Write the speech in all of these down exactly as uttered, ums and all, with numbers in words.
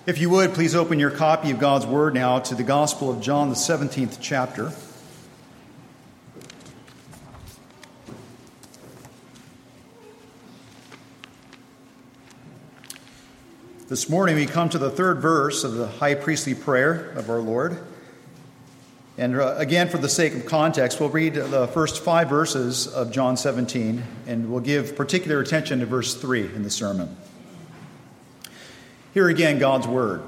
If you would, please open your copy of God's Word now to the Gospel of John, the seventeenth chapter. This morning we come to the third verse of the high priestly prayer of our Lord. And uh, again, for the sake of context, we'll read the first five verses of John seventeen, and we'll give particular attention to verse three in the sermon. Hear again God's Word.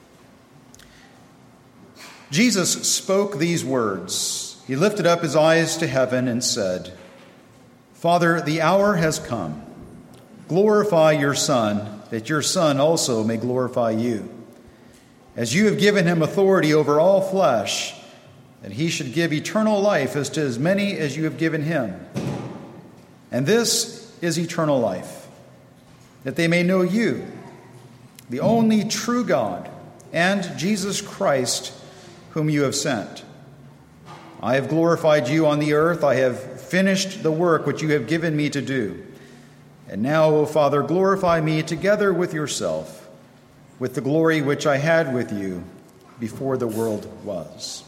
Jesus spoke these words. He lifted up his eyes to heaven and said, "Father, the hour has come. Glorify your Son, that your Son also may glorify you. As you have given him authority over all flesh, that he should give eternal life as to as many as you have given him. And this is eternal life, that they may know you, the only true God, and Jesus Christ, whom you have sent. I have glorified you on the earth. I have finished the work which you have given me to do. And now, O Father, glorify me together with yourself, with the glory which I had with you before the world was."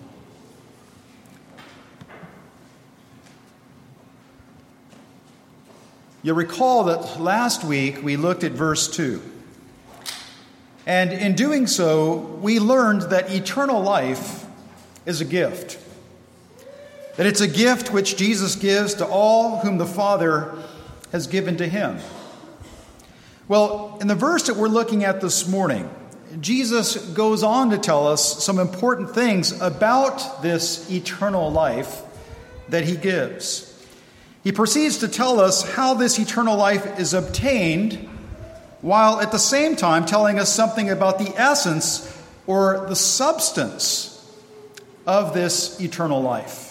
You'll recall that last week we looked at verse two. And in doing so, we learned that eternal life is a gift. That it's a gift which Jesus gives to all whom the Father has given to him. Well, in the verse that we're looking at this morning, Jesus goes on to tell us some important things about this eternal life that he gives. He proceeds to tell us how this eternal life is obtained, while at the same time telling us something about the essence or the substance of this eternal life.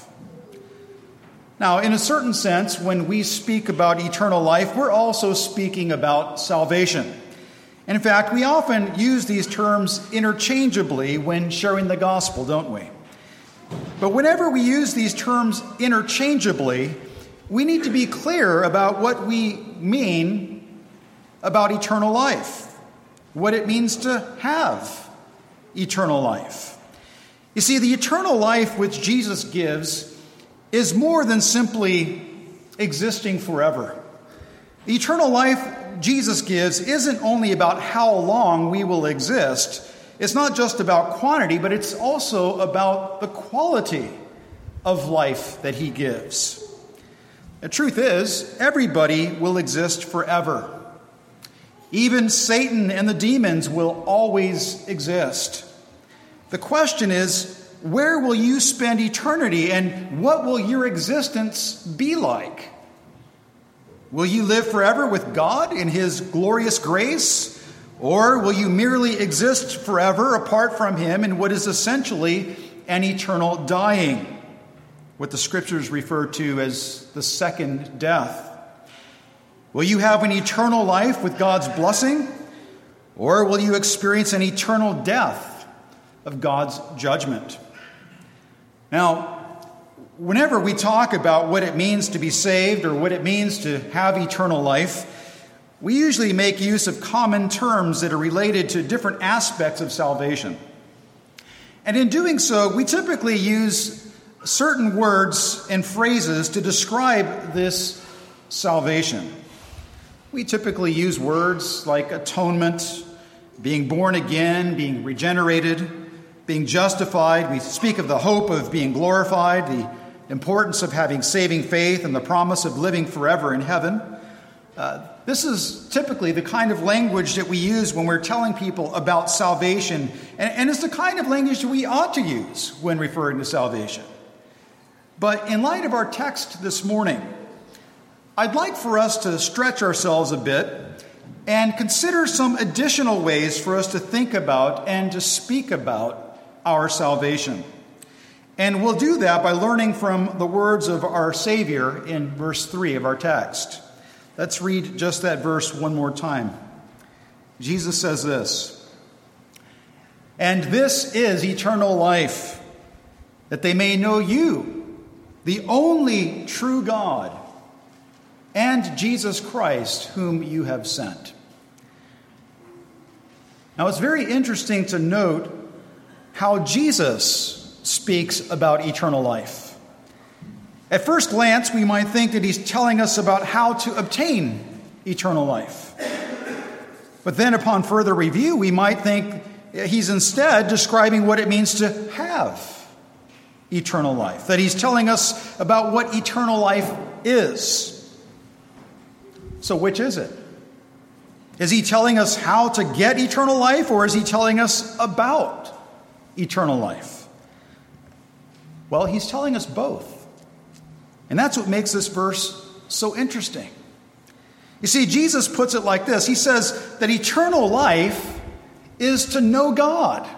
Now, in a certain sense, when we speak about eternal life, we're also speaking about salvation. And in fact, we often use these terms interchangeably when sharing the gospel, don't we? But whenever we use these terms interchangeably, we need to be clear about what we mean about eternal life, what it means to have eternal life. You see, the eternal life which Jesus gives is more than simply existing forever. The eternal life Jesus gives isn't only about how long we will exist. It's not just about quantity, but it's also about the quality of life that he gives. The truth is, everybody will exist forever. Even Satan and the demons will always exist. The question is, where will you spend eternity, and what will your existence be like? Will you live forever with God in his glorious grace, or will you merely exist forever apart from him in what is essentially an eternal dying, what the scriptures refer to as the second death? Will you have an eternal life with God's blessing, or will you experience an eternal death of God's judgment? Now, whenever we talk about what it means to be saved or what it means to have eternal life, we usually make use of common terms that are related to different aspects of salvation. And in doing so, we typically use certain words and phrases to describe this salvation. We typically use words like atonement, being born again, being regenerated, being justified. We speak of the hope of being glorified, the importance of having saving faith, and the promise of living forever in heaven. Uh, this is typically the kind of language that we use when we're telling people about salvation, and, and it's the kind of language that we ought to use when referring to salvation. But in light of our text this morning, I'd like for us to stretch ourselves a bit and consider some additional ways for us to think about and to speak about our salvation. And we'll do that by learning from the words of our Savior in verse three of our text. Let's read just that verse one more time. Jesus says this, "And this is eternal life, that they may know you, the only true God, and Jesus Christ, whom you have sent." Now, it's very interesting to note how Jesus speaks about eternal life. At first glance, we might think that he's telling us about how to obtain eternal life. But then upon further review, we might think he's instead describing what it means to have eternal life, that he's telling us about what eternal life is. So which is it? Is he telling us how to get eternal life, or is he telling us about eternal life? Well, he's telling us both. And that's what makes this verse so interesting. You see, Jesus puts it like this. He says that eternal life is to know God.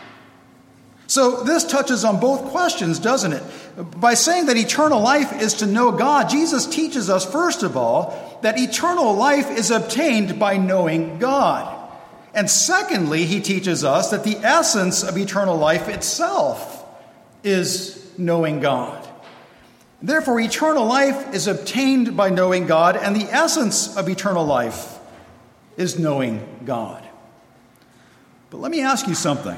So this touches on both questions, doesn't it? By saying that eternal life is to know God, Jesus teaches us, first of all, that eternal life is obtained by knowing God. And secondly, he teaches us that the essence of eternal life itself is knowing God. Therefore, eternal life is obtained by knowing God, and the essence of eternal life is knowing God. But let me ask you something.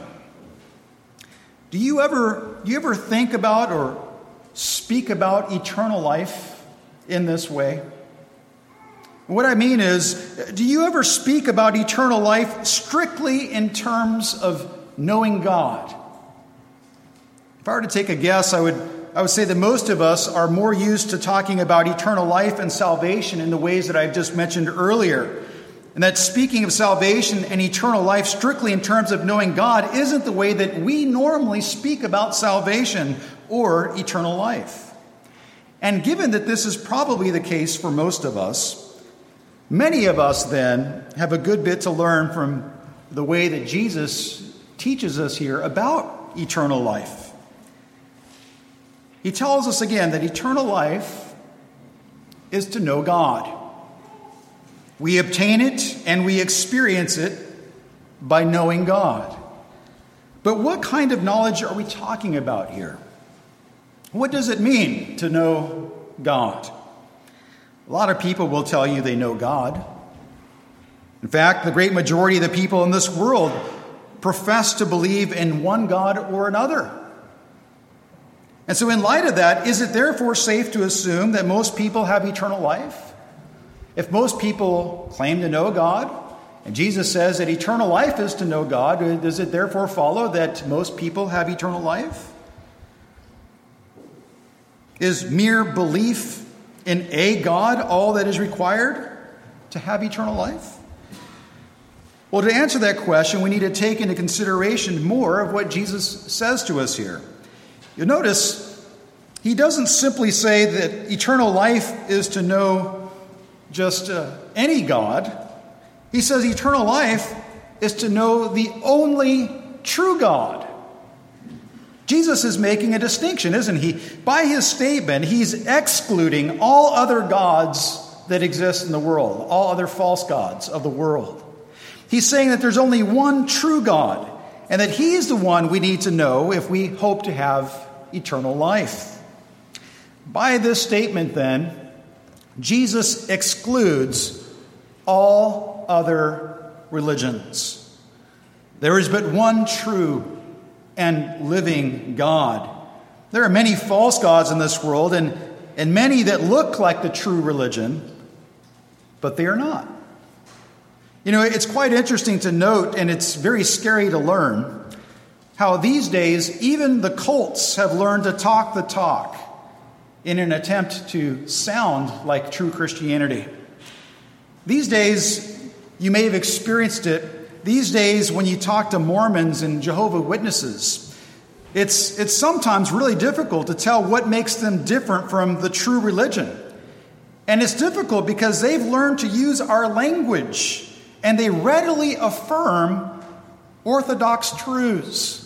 Do you ever, do you ever think about or speak about eternal life in this way? What I mean is, do you ever speak about eternal life strictly in terms of knowing God? If I were to take a guess, I would I would say that most of us are more used to talking about eternal life and salvation in the ways that I've just mentioned earlier. And that speaking of salvation and eternal life strictly in terms of knowing God isn't the way that we normally speak about salvation or eternal life. And given that this is probably the case for most of us, many of us then have a good bit to learn from the way that Jesus teaches us here about eternal life. He tells us again that eternal life is to know God. We obtain it and we experience it by knowing God. But what kind of knowledge are we talking about here? What does it mean to know God? A lot of people will tell you they know God. In fact, the great majority of the people in this world profess to believe in one God or another. And so in light of that, is it therefore safe to assume that most people have eternal life? If most people claim to know God, and Jesus says that eternal life is to know God, does it therefore follow that most people have eternal life? Is mere belief in a God all that is required to have eternal life? Well, to answer that question, we need to take into consideration more of what Jesus says to us here. You'll notice he doesn't simply say that eternal life is to know just uh, any God. He says eternal life is to know the only true God. Jesus is making a distinction, isn't he? By his statement, he's excluding all other gods that exist in the world, all other false gods of the world. He's saying that there's only one true God, and that he is the one we need to know if we hope to have eternal life. By this statement, then, Jesus excludes all other religions. There is but one true and living God. There are many false gods in this world, and, and many that look like the true religion, but they are not. You know, it's quite interesting to note, and it's very scary to learn, how these days even the cults have learned to talk the talk in an attempt to sound like true Christianity. These days, you may have experienced it, these days when you talk to Mormons and Jehovah's Witnesses, it's, it's sometimes really difficult to tell what makes them different from the true religion. And it's difficult because they've learned to use our language, and they readily affirm orthodox truths.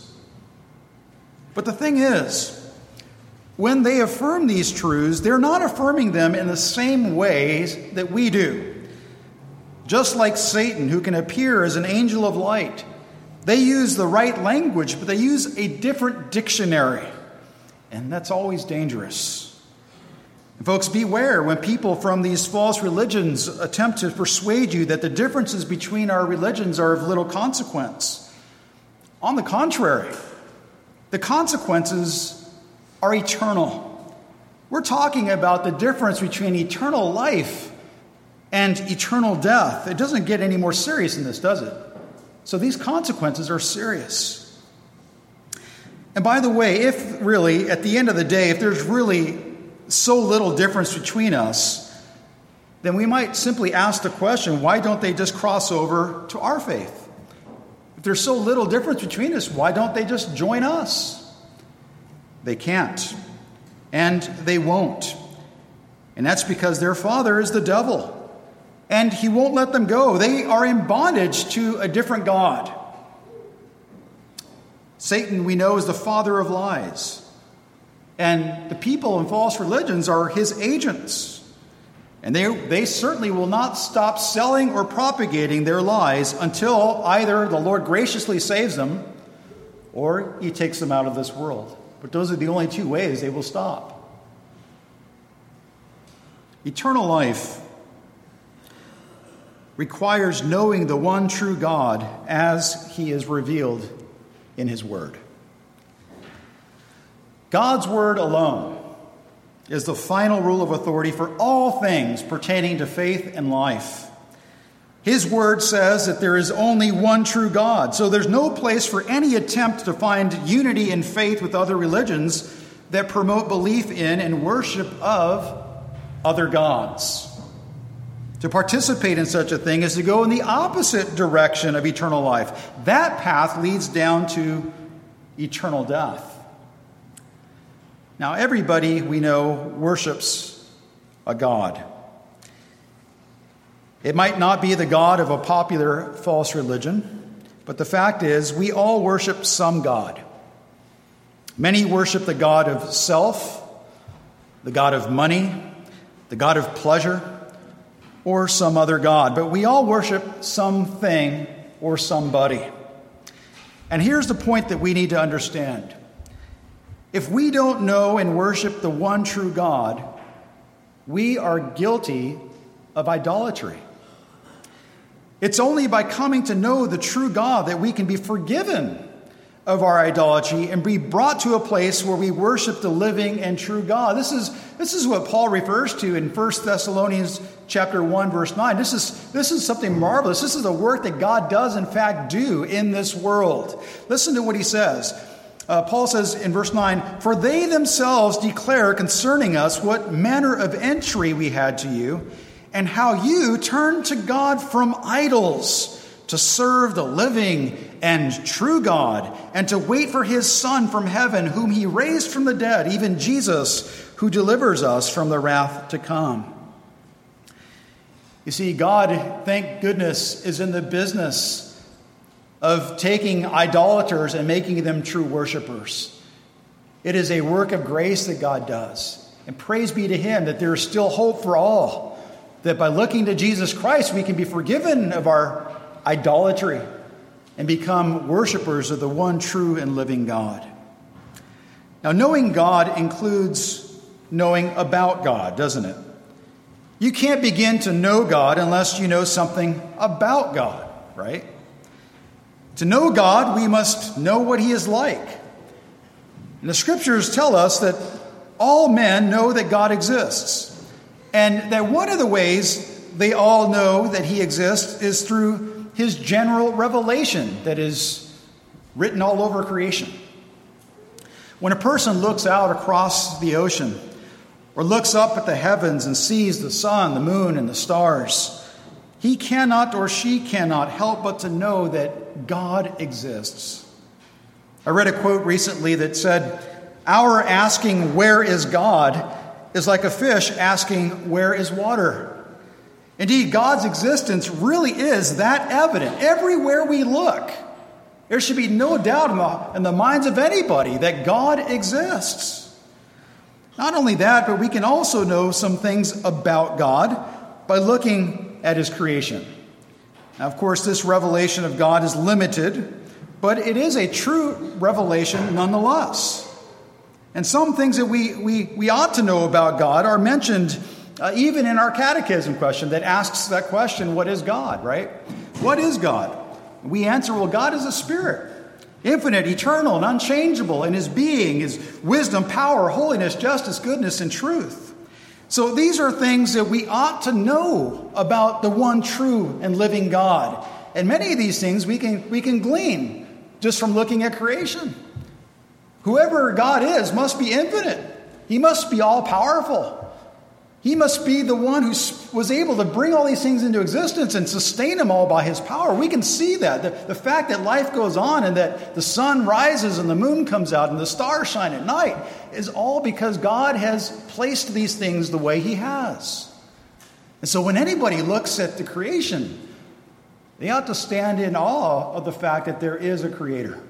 But the thing is, when they affirm these truths, they're not affirming them in the same ways that we do. Just like Satan, who can appear as an angel of light, they use the right language, but they use a different dictionary. And that's always dangerous. And folks, beware when people from these false religions attempt to persuade you that the differences between our religions are of little consequence. On the contrary, the consequences are eternal. We're talking about the difference between eternal life and eternal death. It doesn't get any more serious than this, does it? So these consequences are serious. And by the way, if really, at the end of the day, if there's really so little difference between us, then we might simply ask the question, why don't they just cross over to our faith? If there's so little difference between us, why don't they just join us? They can't. And they won't. And that's because their father is the devil. And he won't let them go. They are in bondage to a different god. Satan, we know, is the father of lies. And the people in false religions are his agents. And they, they certainly will not stop selling or propagating their lies until either the Lord graciously saves them or he takes them out of this world. But those are the only two ways they will stop. Eternal life requires knowing the one true God as he is revealed in his word. God's word alone is the final rule of authority for all things pertaining to faith and life. His word says that there is only one true God, so there's no place for any attempt to find unity in faith with other religions that promote belief in and worship of other gods. To participate in such a thing is to go in the opposite direction of eternal life. That path leads down to eternal death. Now, everybody we know worships a god. It might not be the god of a popular false religion, but the fact is we all worship some god. Many worship the god of self, the god of money, the god of pleasure, or some other god. But we all worship something or somebody. And here's the point that we need to understand. If we don't know and worship the one true God, we are guilty of idolatry. It's only by coming to know the true God that we can be forgiven of our idolatry and be brought to a place where we worship the living and true God. This is, this is what Paul refers to in First Thessalonians chapter one, verse nine. This is, this is something marvelous. This is a work that God does, in fact, do in this world. Listen to what he says. Uh, Paul says in verse nine, "For they themselves declare concerning us what manner of entry we had to you, and how you turned to God from idols to serve the living and true God, and to wait for his Son from heaven, whom he raised from the dead, even Jesus, who delivers us from the wrath to come." You see, God, thank goodness, is in the business of taking idolaters and making them true worshipers. It is a work of grace that God does. And praise be to him that there is still hope for all. That by looking to Jesus Christ, we can be forgiven of our idolatry and become worshipers of the one true and living God. Now, knowing God includes knowing about God, doesn't it? You can't begin to know God unless you know something about God, right? To know God, we must know what he is like. And the scriptures tell us that all men know that God exists. And that one of the ways they all know that he exists is through his general revelation that is written all over creation. When a person looks out across the ocean or looks up at the heavens and sees the sun, the moon, and the stars, he cannot or she cannot help but to know that God exists. I read a quote recently that said, "Our asking, 'Where is God?' is like a fish asking, 'Where is water?'" Indeed, God's existence really is that evident. Everywhere we look, there should be no doubt in the, in the minds of anybody that God exists. Not only that, but we can also know some things about God by looking at his creation. Now, of course, this revelation of God is limited, but it is a true revelation nonetheless. And some things that we, we, we ought to know about God are mentioned uh, even in our catechism question that asks that question, what is God, right? What is God? We answer, well, God is a spirit, infinite, eternal, and unchangeable in his being, his wisdom, power, holiness, justice, goodness, and truth. So these are things that we ought to know about the one true and living God. And many of these things we can, we can glean just from looking at creation. Whoever God is must be infinite. He must be all-powerful. He must be the one who was able to bring all these things into existence and sustain them all by his power. We can see that. The, the fact that life goes on and that the sun rises and the moon comes out and the stars shine at night is all because God has placed these things the way he has. And so when anybody looks at the creation, they ought to stand in awe of the fact that there is a creator.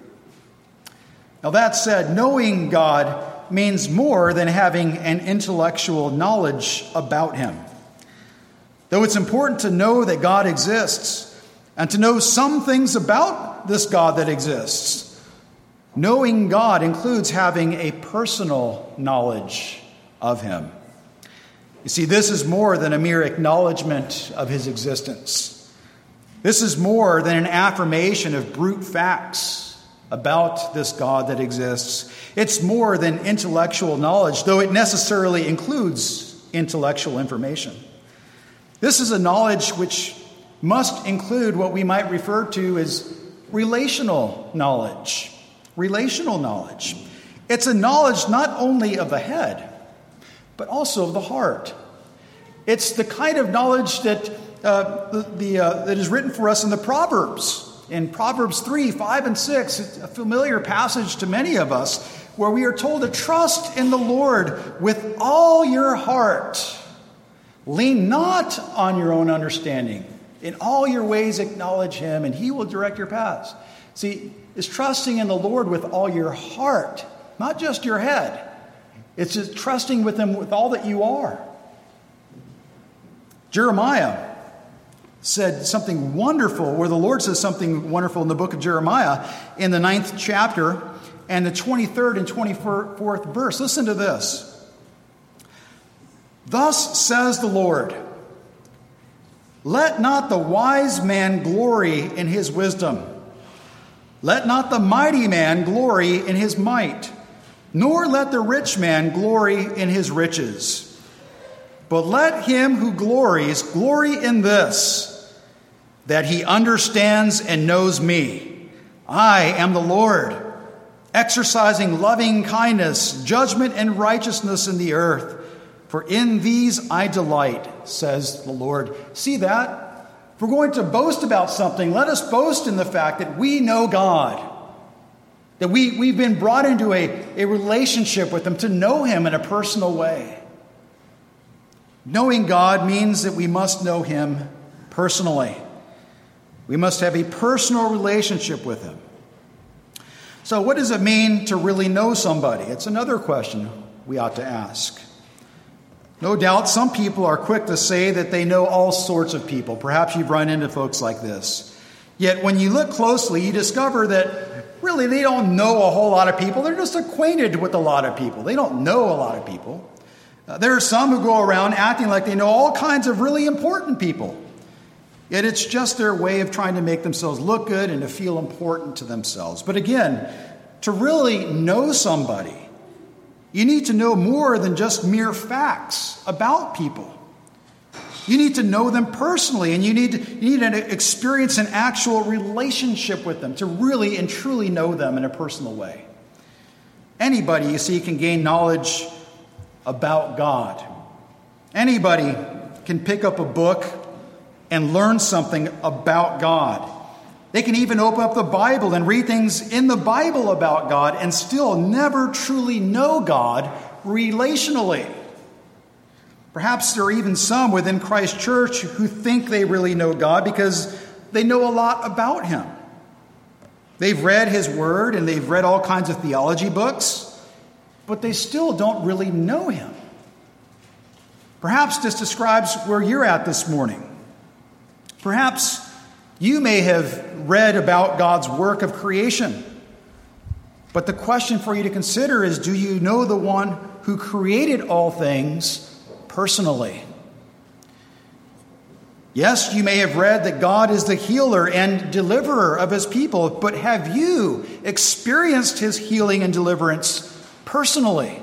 Now that said, knowing God means more than having an intellectual knowledge about him. Though it's important to know that God exists and to know some things about this God that exists, knowing God includes having a personal knowledge of him. You see, this is more than a mere acknowledgement of his existence. This is more than an affirmation of brute facts about this God that exists. It's more than intellectual knowledge, though it necessarily includes intellectual information. This is a knowledge which must include what we might refer to as relational knowledge. Relational knowledge. It's a knowledge not only of the head, but also of the heart. It's the kind of knowledge that uh, the, the uh, that is written for us in the Proverbs. In Proverbs three, five, and six, it's a familiar passage to many of us, where we are told to trust in the Lord with all your heart. Lean not on your own understanding. In all your ways acknowledge him, and he will direct your paths. See, it's trusting in the Lord with all your heart, not just your head. It's just trusting with him with all that you are. Jeremiah said something wonderful, where the Lord says something wonderful in the book of Jeremiah in the ninth chapter and the twenty-third and twenty-fourth verse. Listen to this. Thus says the Lord, let not the wise man glory in his wisdom. Let not the mighty man glory in his might, nor let the rich man glory in his riches. But let him who glories glory in this, that he understands and knows me. I am the Lord, exercising loving kindness, judgment, and righteousness in the earth. For in these I delight, says the Lord. See that? If we're going to boast about something, let us boast in the fact that we know God. That we, we've been brought into a, a relationship with him, to know him in a personal way. Knowing God means that we must know him personally. We must have a personal relationship with him. So what does it mean to really know somebody? It's another question we ought to ask. No doubt some people are quick to say that they know all sorts of people. Perhaps you've run into folks like this. Yet when you look closely, you discover that really they don't know a whole lot of people. They're just acquainted with a lot of people. They don't know a lot of people. Uh, there are some who go around acting like they know all kinds of really important people. Yet it's just their way of trying to make themselves look good and to feel important to themselves. But again, to really know somebody, you need to know more than just mere facts about people. You need to know them personally, and you need to, you need to experience an actual relationship with them to really and truly know them in a personal way. Anybody, you see, can gain knowledge about God. Anybody can pick up a book and learn something about God. They can even open up the Bible and read things in the Bible about God and still never truly know God relationally. Perhaps there are even some within Christ Church who think they really know God because they know a lot about him. They've read his word and they've read all kinds of theology books, but they still don't really know him. Perhaps this describes where you're at this morning. Perhaps you may have read about God's work of creation, But the question for you to consider is, do you know the one who created all things personally? Yes, you may have read that God is the healer and deliverer of his people, but have you experienced his healing and deliverance personally?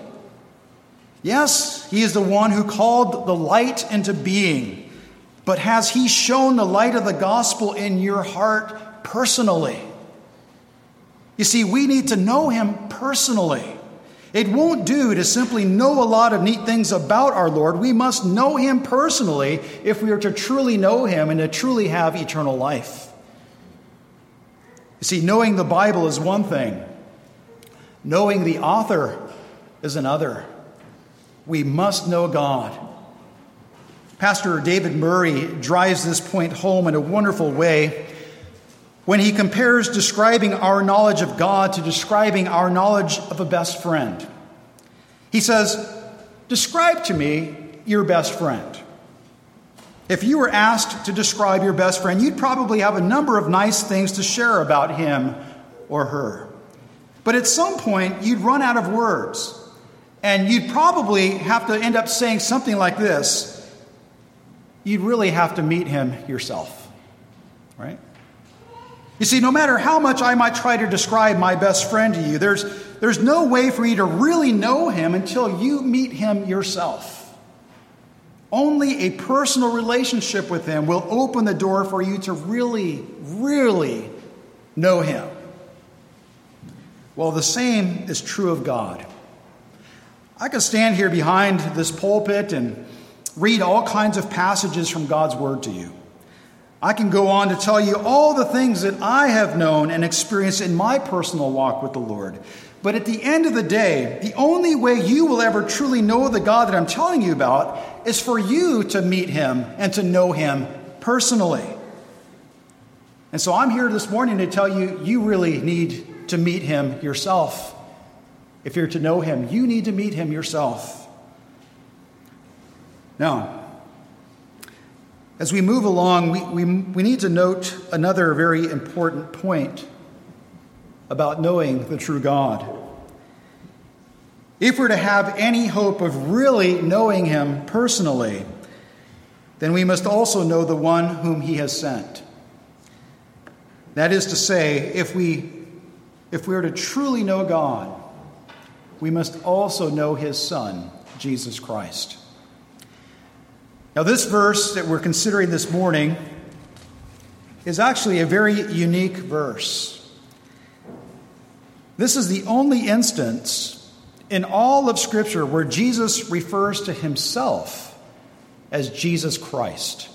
Yes, he is the one who called the light into being, but has he shown the light of the gospel in your heart personally? You see, we need to know him personally. It won't do to simply know a lot of neat things about our Lord. We must know him personally if we are to truly know him and to truly have eternal life. You see, knowing the Bible is one thing. Knowing the author is another. We must know God. Pastor David Murray drives this point home in a wonderful way when he compares describing our knowledge of God to describing our knowledge of a best friend. He says, describe to me your best friend. If you were asked to describe your best friend, you'd probably have a number of nice things to share about him or her. But at some point, you'd run out of words, and you'd probably have to end up saying something like this. You'd really have to meet him yourself, right? You see, no matter how much I might try to describe my best friend to you, there's, there's no way for you to really know him until you meet him yourself. Only a personal relationship with him will open the door for you to really, really know him. Well, the same is true of God. I could stand here behind this pulpit and read all kinds of passages from God's word to you. I can go on to tell you all the things that I have known and experienced in my personal walk with the Lord. But at the end of the day, the only way you will ever truly know the God that I'm telling you about is for you to meet him and to know him personally. And so I'm here this morning to tell you, you really need to meet him yourself. If you're to know him, you need to meet him yourself. Now, as we move along, we, we, we need to note another very important point about knowing the true God. If we're to have any hope of really knowing him personally, then we must also know the one whom he has sent. That is to say, if we, if we are to truly know God, we must also know his Son, Jesus Christ. Now, this verse that we're considering this morning is actually a very unique verse. This is the only instance in all of Scripture where Jesus refers to himself as Jesus Christ.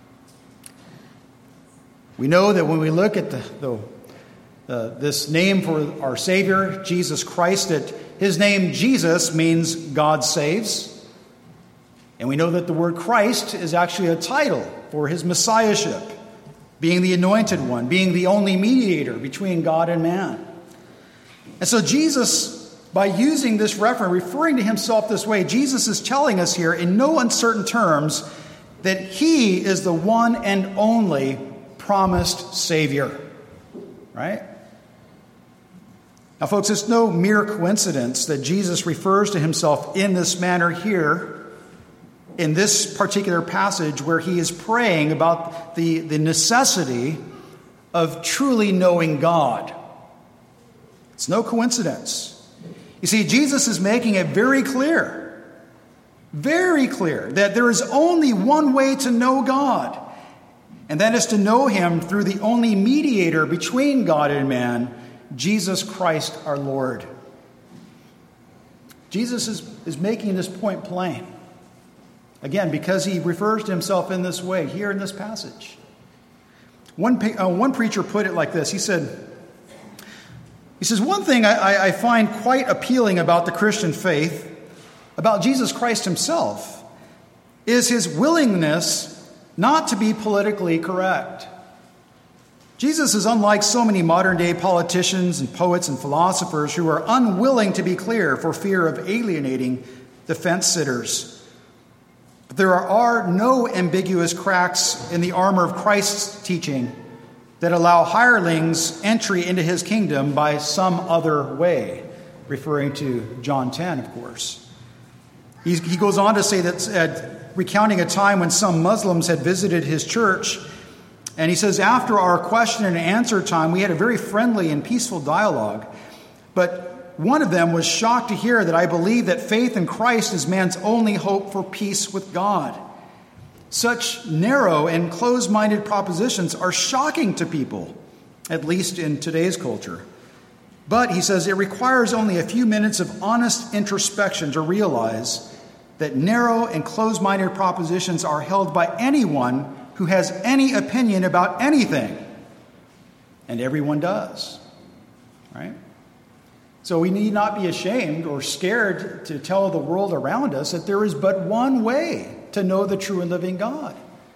We know that when we look at the, the, uh, this name for our Savior, Jesus Christ, that his name Jesus means God saves. And we know that the word Christ is actually a title for his messiahship, being the anointed one, being the only mediator between God and man. And so Jesus, by using this reference, referring to himself this way, Jesus is telling us here in no uncertain terms that he is the one and only promised Savior. Right? Now, folks, it's no mere coincidence that Jesus refers to himself in this manner here in this particular passage where he is praying about the, the necessity of truly knowing God. It's no coincidence. You see, Jesus is making it very clear, very clear, that there is only one way to know God, and that is to know him through the only mediator between God and man, Jesus Christ our Lord. Jesus is, is making this point plain. Again, because he refers to himself in this way here in this passage. One, uh, one preacher put it like this. He said, he says, one thing I, I find quite appealing about the Christian faith, about Jesus Christ himself, is his willingness not to be politically correct. Jesus is unlike so many modern-day politicians and poets and philosophers who are unwilling to be clear for fear of alienating the fence-sitters. But there are no ambiguous cracks in the armor of Christ's teaching that allow hirelings entry into his kingdom by some other way, referring to John ten, of course. He's, he goes on to say that, uh, recounting a time when some Muslims had visited his church, and he says, after our question and answer time, we had a very friendly and peaceful dialogue, but one of them was shocked to hear that I believe that faith in Christ is man's only hope for peace with God. Such narrow and closed-minded propositions are shocking to people, at least in today's culture. But, he says, it requires only a few minutes of honest introspection to realize that narrow and closed-minded propositions are held by anyone who has any opinion about anything. And everyone does, right? So we need not be ashamed or scared to tell the world around us that there is but one way to know the true and living God.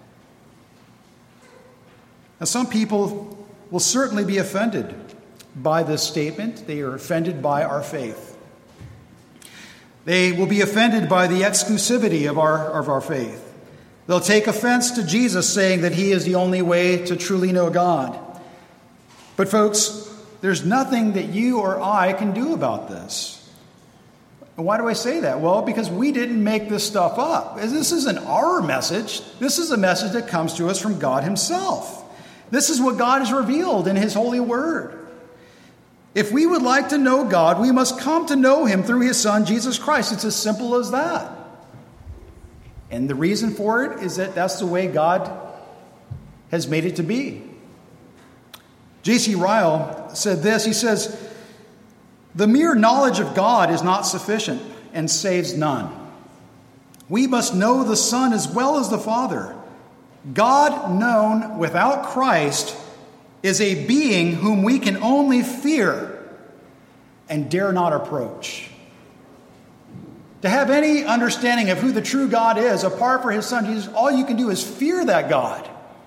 Now, some people will certainly be offended by this statement. They are offended by our faith. They will be offended by the exclusivity of our, of our faith. They'll take offense to Jesus saying that he is the only way to truly know God. But folks, there's nothing that you or I can do about this. And why do I say that? Well, because we didn't make this stuff up. This isn't our message. This is a message that comes to us from God himself. This is what God has revealed in his holy word. If we would like to know God, we must come to know him through his Son, Jesus Christ. It's as simple as that. And the reason for it is that that's the way God has made it to be. J C Ryle said this. He says, the mere knowledge of God is not sufficient and saves none. We must know the Son as well as the Father. God known without Christ is a being whom we can only fear and dare not approach. To have any understanding of who the true God is, apart from his Son Jesus, all you can do is fear that God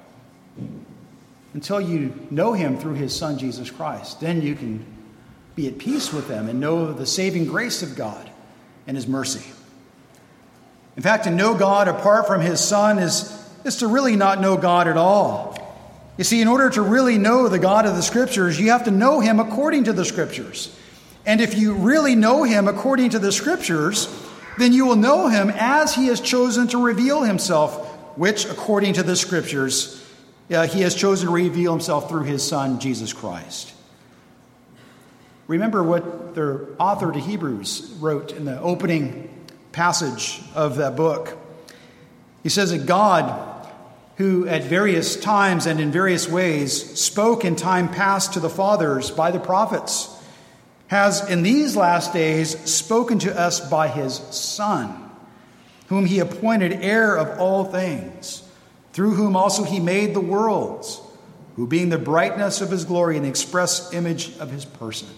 until you know him through his Son Jesus Christ. Then you can be at peace with him and know the saving grace of God and his mercy. In fact, to know God apart from his Son is, is to really not know God at all. You see, in order to really know the God of the Scriptures, you have to know him according to the Scriptures. And if you really know him according to the Scriptures, then you will know him as he has chosen to reveal himself, which, according to the Scriptures, uh, he has chosen to reveal himself through his Son, Jesus Christ. Remember what the author to Hebrews wrote in the opening passage of that book. He says that God, who at various times and in various ways spoke in time past to the fathers by the prophets, has in these last days spoken to us by his Son, whom he appointed heir of all things, through whom also he made the worlds, who being the brightness of his glory and the express image of his person.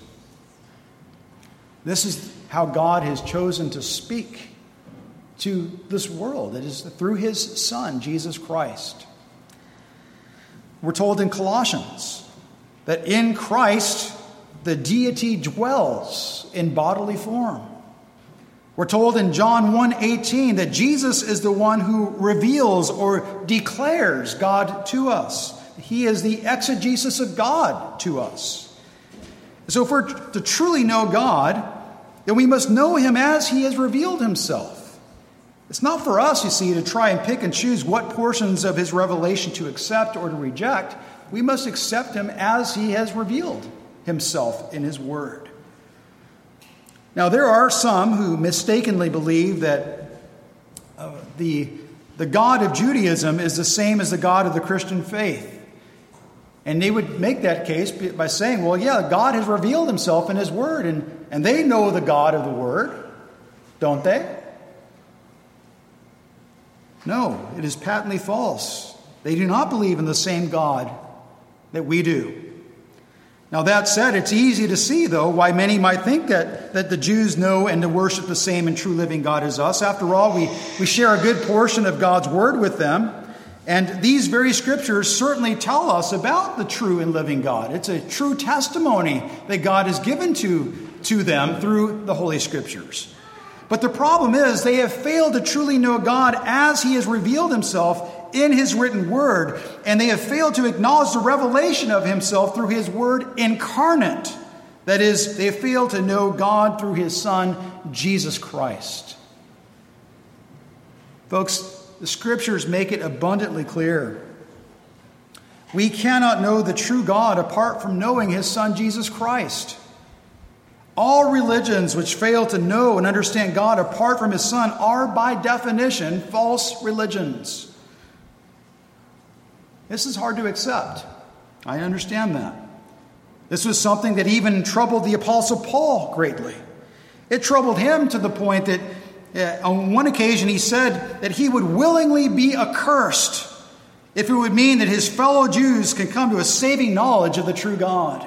This is how God has chosen to speak to this world. It is through his Son, Jesus Christ. We're told in Colossians that in Christ the deity dwells in bodily form. We're told in John one eighteen that Jesus is the one who reveals or declares God to us. He is the exegesis of God to us. So if we're to truly know God, then we must know him as he has revealed himself. It's not for us, you see, to try and pick and choose what portions of his revelation to accept or to reject. We must accept him as he has revealed himself in his word. Now, there are some who mistakenly believe that uh, the, the God of Judaism is the same as the God of the Christian faith. And they would make that case by saying, well, yeah, God has revealed himself in his word, and, and they know the God of the word, don't they? No, it is patently false. They do not believe in the same God that we do. Now, that said, it's easy to see, though, why many might think that, that the Jews know and to worship the same and true living God as us. After all, we, we share a good portion of God's word with them. And these very scriptures certainly tell us about the true and living God. It's a true testimony that God has given to, to them through the Holy Scriptures. But the problem is they have failed to truly know God as he has revealed himself in his written word, and they have failed to acknowledge the revelation of himself through his word incarnate. That is, they have failed to know God through his Son, Jesus Christ. Folks, the scriptures make it abundantly clear. We cannot know the true God apart from knowing his Son, Jesus Christ. All religions which fail to know and understand God apart from his Son are, by definition, false religions. This is hard to accept. I understand that. This was something that even troubled the Apostle Paul greatly. It troubled him to the point that uh, on one occasion he said that he would willingly be accursed if it would mean that his fellow Jews can come to a saving knowledge of the true God.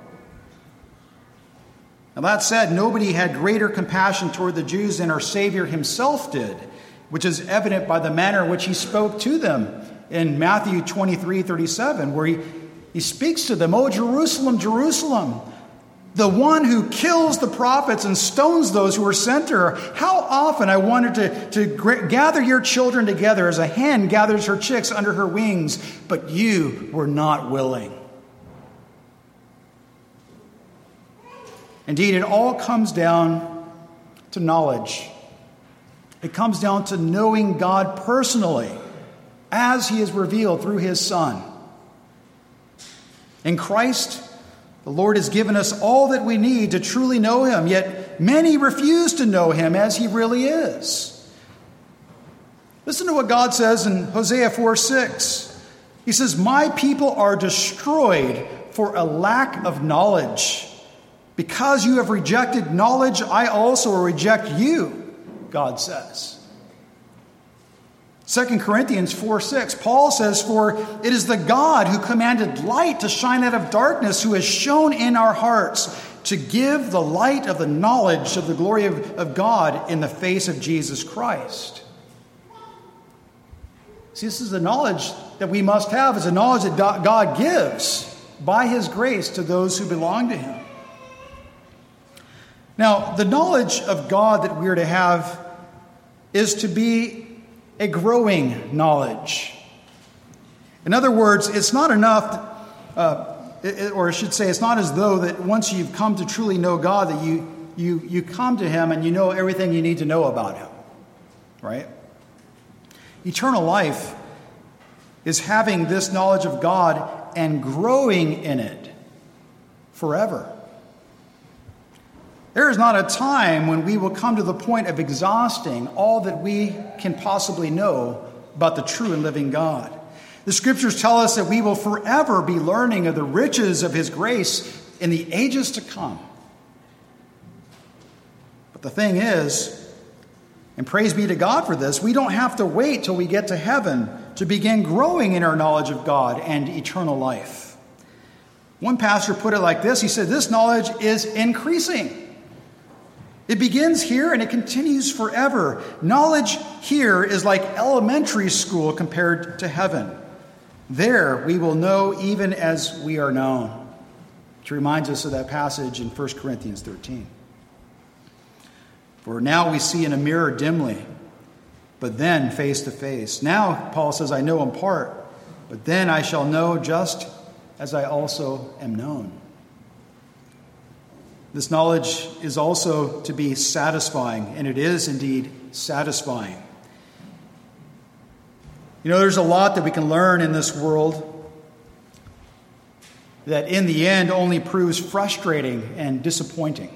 Now that said, nobody had greater compassion toward the Jews than our Savior himself did, which is evident by the manner in which he spoke to them in Matthew twenty-three thirty-seven, where he, he speaks to them, "O Jerusalem, Jerusalem, the one who kills the prophets and stones those who are sent to her. How often I wanted to, to gather your children together as a hen gathers her chicks under her wings, but you were not willing." Indeed, it all comes down to knowledge. It comes down to knowing God personally as he is revealed through his Son. In Christ, the Lord has given us all that we need to truly know him, yet many refuse to know him as he really is. Listen to what God says in Hosea four six. He says, "My people are destroyed for a lack of knowledge. Because you have rejected knowledge, I also will reject you," God says. Second Corinthians four six, Paul says, "For it is the God who commanded light to shine out of darkness, who has shone in our hearts to give the light of the knowledge of the glory of, of God in the face of Jesus Christ." See, this is the knowledge that we must have. It's a knowledge that God gives by his grace to those who belong to him. Now, the knowledge of God that we are to have is to be a growing knowledge. In other words, it's not enough, uh, it, or I should say, it's not as though that once you've come to truly know God that you, you, you come to him and you know everything you need to know about him, right? Eternal life is having this knowledge of God and growing in it forever. There is not a time when we will come to the point of exhausting all that we can possibly know about the true and living God. The scriptures tell us that we will forever be learning of the riches of his grace in the ages to come. But the thing is, and praise be to God for this, we don't have to wait till we get to heaven to begin growing in our knowledge of God and eternal life. One pastor put it like this. He said, "This knowledge is increasing. It begins here and it continues forever. Knowledge here is like elementary school compared to heaven. There we will know even as we are known," which reminds us of that passage in First Corinthians thirteen. "For now we see in a mirror dimly, but then face to face. Now," Paul says, "I know in part, but then I shall know just as I also am known." This knowledge is also to be satisfying, and it is indeed satisfying. You know, there's a lot that we can learn in this world that in the end only proves frustrating and disappointing.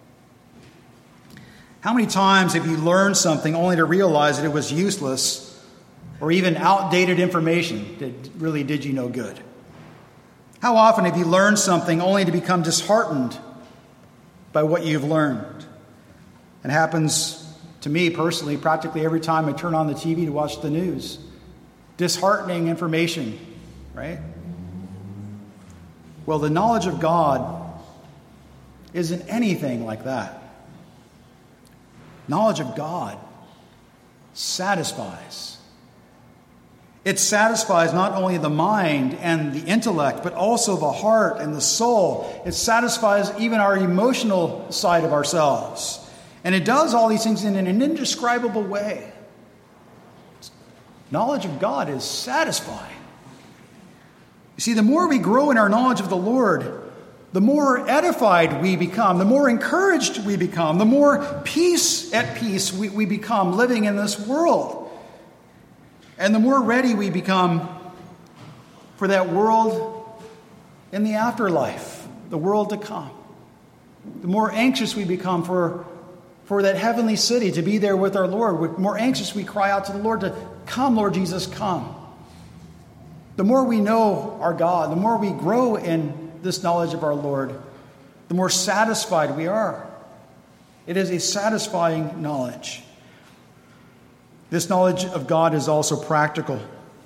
How many times have you learned something only to realize that it was useless or even outdated information that really did you no good? How often have you learned something only to become disheartened by what you've learned? It happens to me personally practically every time I turn on the T V to watch the news. Disheartening information, right? Well, the knowledge of God isn't anything like that. Knowledge of God satisfies. It satisfies not only the mind and the intellect, but also the heart and the soul. It satisfies even our emotional side of ourselves. And it does all these things in an indescribable way. Knowledge of God is satisfying. You see, the more we grow in our knowledge of the Lord, the more edified we become, the more encouraged we become, the more peace at peace we, we become living in this world. And the more ready we become for that world in the afterlife, the world to come. The more anxious we become for, for that heavenly city, to be there with our Lord. The more anxious we cry out to the Lord to come, Lord Jesus, come. The more we know our God, the more we grow in this knowledge of our Lord, the more satisfied we are. It is a satisfying knowledge. This knowledge of God is also practical.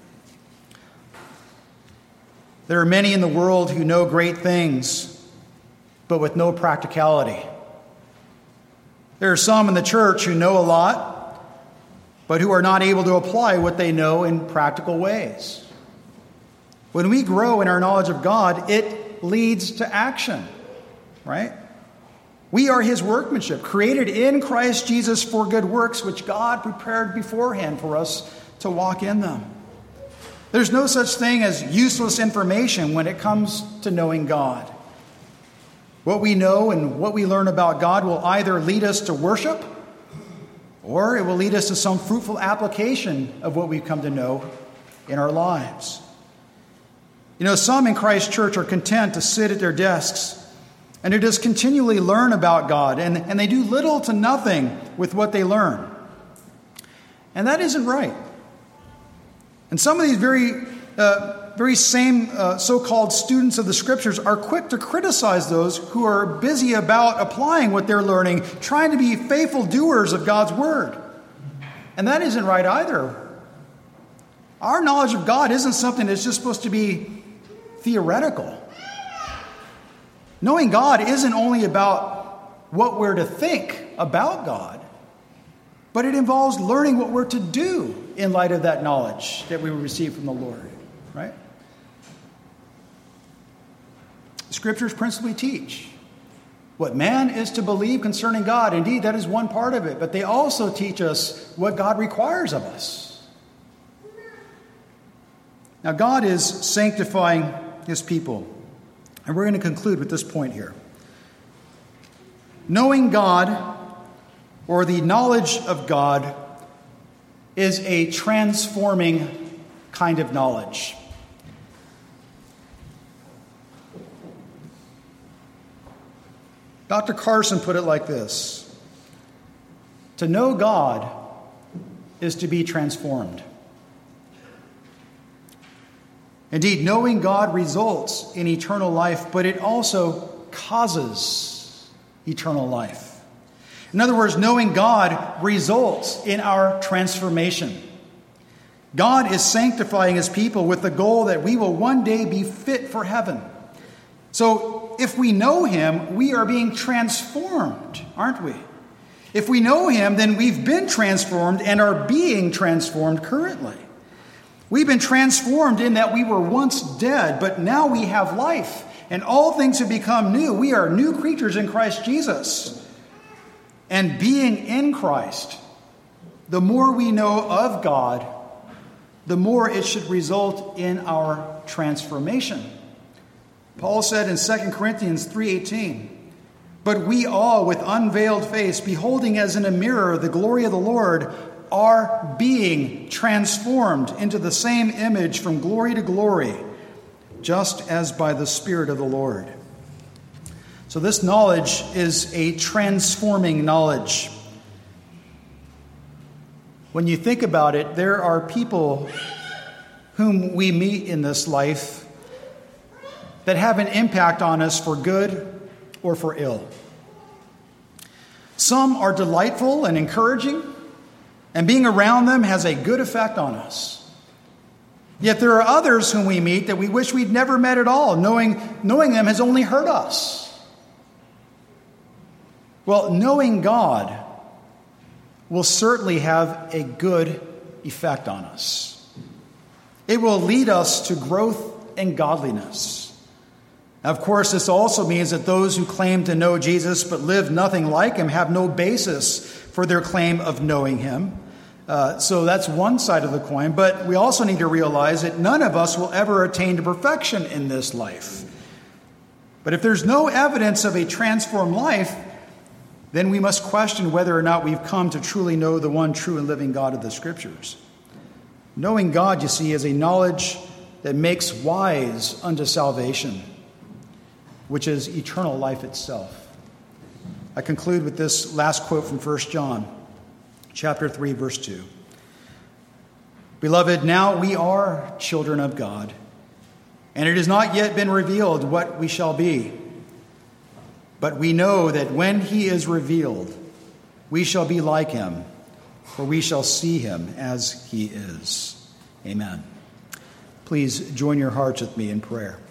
There are many in the world who know great things, but with no practicality. There are some in the church who know a lot, but who are not able to apply what they know in practical ways. When we grow in our knowledge of God, it leads to action, right? We are his workmanship, created in Christ Jesus for good works, which God prepared beforehand for us to walk in them. There's no such thing as useless information when it comes to knowing God. What we know and what we learn about God will either lead us to worship, or it will lead us to some fruitful application of what we've come to know in our lives. You know, some in Christ's church are content to sit at their desks and to just continually learn about God, and, and they do little to nothing with what they learn. And that isn't right. And some of these very, uh, very same uh, so-called students of the Scriptures are quick to criticize those who are busy about applying what they're learning, trying to be faithful doers of God's Word. And that isn't right either. Our knowledge of God isn't something that's just supposed to be theoretical. Knowing God isn't only about what we're to think about God, but it involves learning what we're to do in light of that knowledge that we receive from the Lord, right? The Scriptures principally teach what man is to believe concerning God. Indeed, that is one part of it, but they also teach us what God requires of us. Now, God is sanctifying his people. And we're going to conclude with this point here. Knowing God, or the knowledge of God, is a transforming kind of knowledge. Doctor Carson put it like this: to know God is to be transformed. Indeed, knowing God results in eternal life, but it also causes eternal life. In other words, knowing God results in our transformation. God is sanctifying his people with the goal that we will one day be fit for heaven. So if we know him, we are being transformed, aren't we? If we know him, then we've been transformed and are being transformed currently. We've been transformed in that we were once dead, but now we have life, and all things have become new. We are new creatures in Christ Jesus. And being in Christ, the more we know of God, the more it should result in our transformation. Paul said in Second Corinthians three eighteen, "But we all, with unveiled face, beholding as in a mirror the glory of the Lord, are being transformed into the same image from glory to glory, just as by the Spirit of the Lord." So this knowledge is a transforming knowledge. When you think about it, there are people whom we meet in this life that have an impact on us for good or for ill. Some are delightful and encouraging, and being around them has a good effect on us. Yet there are others whom we meet that we wish we'd never met at all. Knowing, knowing them has only hurt us. Well, knowing God will certainly have a good effect on us. It will lead us to growth and godliness. Now, of course, this also means that those who claim to know Jesus but live nothing like him have no basis for their claim of knowing him. Uh, so that's one side of the coin. But we also need to realize that none of us will ever attain to perfection in this life. But if there's no evidence of a transformed life, then we must question whether or not we've come to truly know the one true and living God of the Scriptures. Knowing God, you see, is a knowledge that makes wise unto salvation, which is eternal life itself. I conclude with this last quote from First John, chapter three, verse two. Beloved, now we are children of God, and it has not yet been revealed what we shall be. But we know that when he is revealed, we shall be like him, for we shall see him as he is. Amen. Please join your hearts with me in prayer.